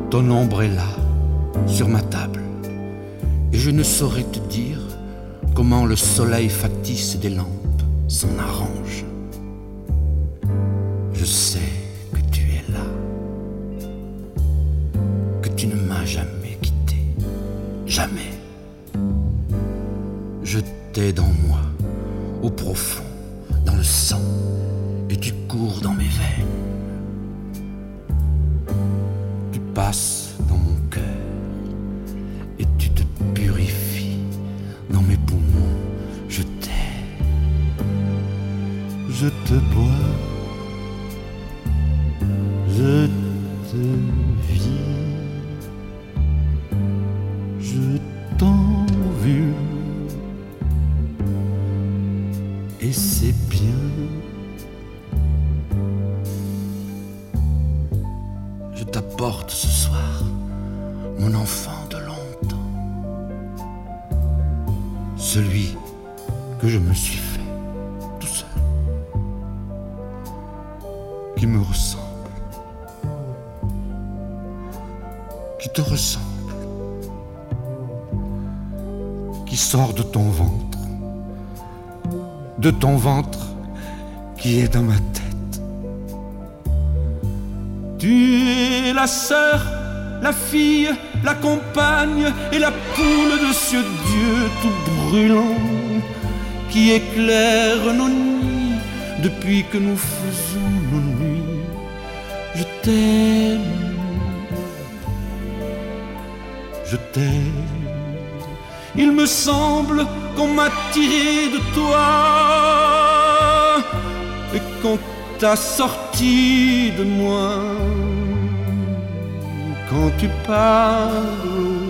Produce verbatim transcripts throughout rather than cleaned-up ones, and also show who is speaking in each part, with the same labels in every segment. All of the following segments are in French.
Speaker 1: Ton ombre est là, sur ma table, et je ne saurais te dire comment le soleil factice des lampes s'en arrange. Je sais que tu es là, que tu ne m'as jamais quitté, jamais. Je t'ai dans moi, au profond, dans le sang, et tu cours dans mes veines. Tu passes dans mon cœur, et tu te purifies dans mes poumons. Je t'aime, je te bois, je te vis, je t'envie. Et c'est bien. Je t'apporte ce soir mon enfant de longtemps, celui que je me suis fait tout seul, qui me ressemble, qui te ressemble, qui sort de ton ventre, de ton ventre qui est dans ma tête. Tu es la sœur, la fille, la compagne et la poule de ce Dieu tout brûlant qui éclaire nos nuits depuis que nous faisons nos nuits. Je t'aime, je t'aime. Il me semble qu'on m'a tiré de toi et qu'on t'a sorti de moi. Quand tu parles,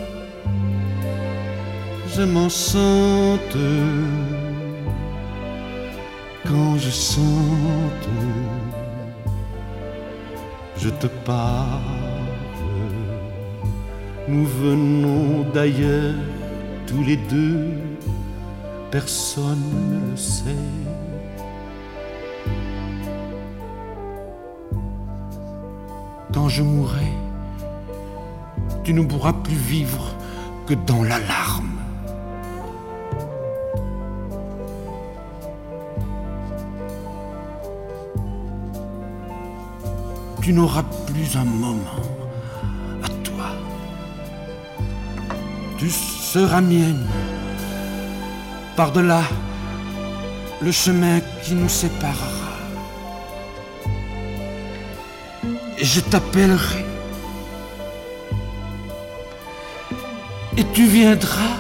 Speaker 1: je m'en sente. Quand je sente, je te parle. Nous venons d'ailleurs tous les deux, personne ne le sait. Quand je mourrai, tu ne pourras plus vivre que dans l'alarme. Tu n'auras plus un moment à toi. Tu seras mienne. Par-delà le chemin qui nous séparera. Et je t'appellerai. Et tu viendras.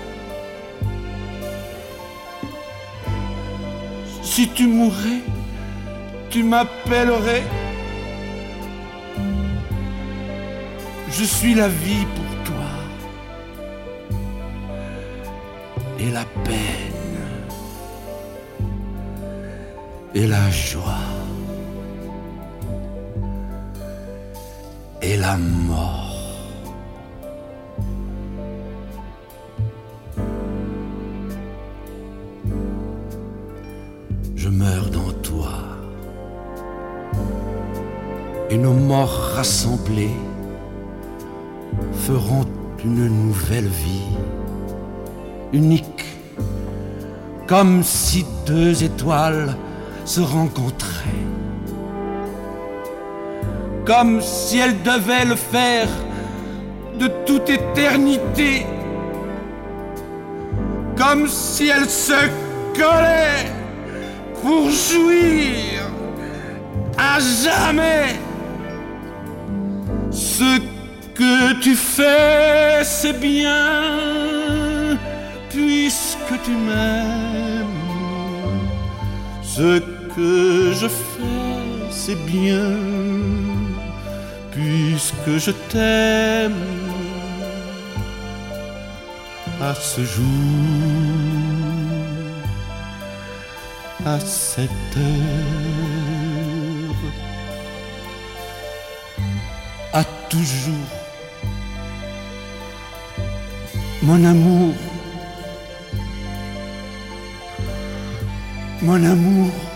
Speaker 1: Si tu mourais, tu m'appellerais. Je suis la vie pour toi. Et la peine. Et la joie. Et la mort. Je meurs dans toi. Et nos morts rassemblés feront une nouvelle vie, unique, comme si deux étoiles se rencontraient, comme si elles devaient le faire de toute éternité, comme si elles se collaient pour jouir à jamais. Ce que tu fais, c'est bien, puisque tu m'aimes. Ce que je fais, c'est bien, puisque je t'aime. À ce jour, à cette heure, à toujours. Mon amour, mon amour.